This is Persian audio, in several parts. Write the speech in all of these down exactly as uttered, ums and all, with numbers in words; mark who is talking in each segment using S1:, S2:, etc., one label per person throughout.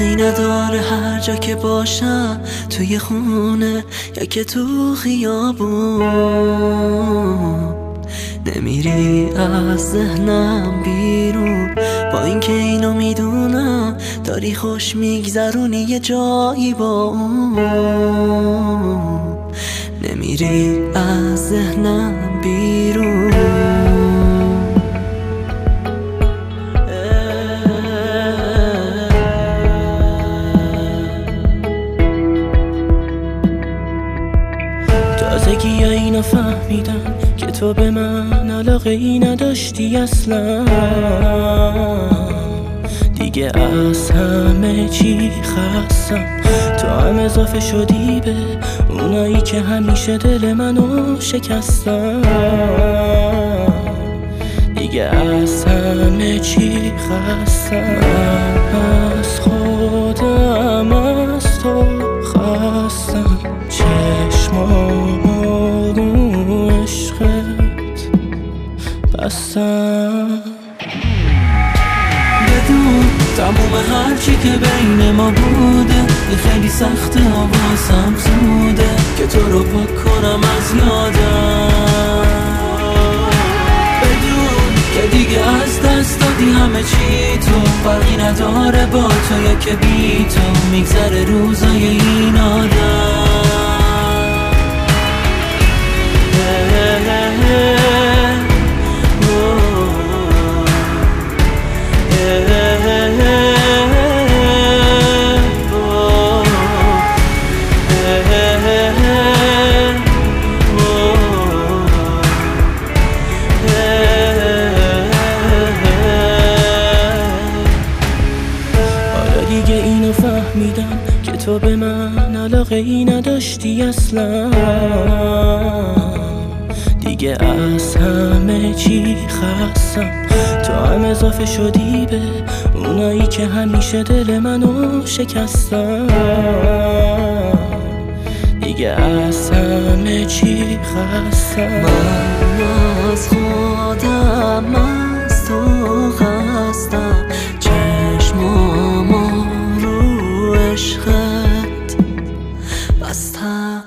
S1: فرقی نداره هر جا که باشم، توی خونه یا که تو خیابون. نمیری از ذهنم بیرون، با اینکه اینو میدونم داری خوش میگذرونی یه جایی با اون. نمیری از ذهنم بیرون. تازگی اینو فهمیدم که تو به من علاقه ای نداشتی اصلا. دیگه از همه چی خستم، تو هم اضافه شدی به اونایی که همیشه دل منو شکستن. دیگه از همه چی خستم، از خودم از تو خستم. چشمامو رو عشقت بستم. بدون تموم هرچی که بین ما بوده، یه خیلی سخته واسم زوده که تو رو پاک کنم از یادم. بدون که دیگه از دست دادی همه چی، تو فرقی نداره با تو یا که بی تو میگذره روزای این آدم. دیگه اینو فهمیدم که تو به من علاقه ای نداشتی اصلا. دیگه از همه چی خستم، تو هم اضافه شدی به اونایی که همیشه دل منو شکستن. دیگه از همه چی خستم، من از خودم از تو خستم. چشمامو رو عشقت بستم.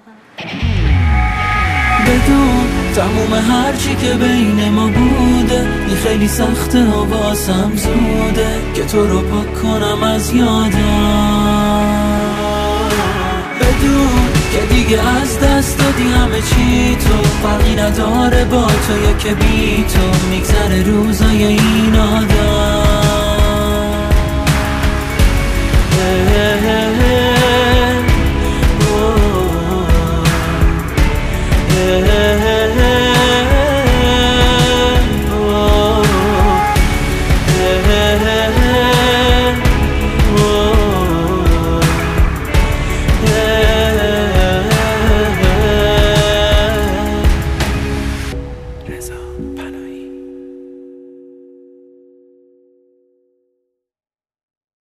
S1: بدون تموم هرچی که بین ما بوده، یه خیلی سخته و واسم زوده که تو رو پاک کنم از یادم. بدون که دیگه از دست دادی همه چی، تو فرقی نداره با تو یا که بی تو میگذره روزای این آدم.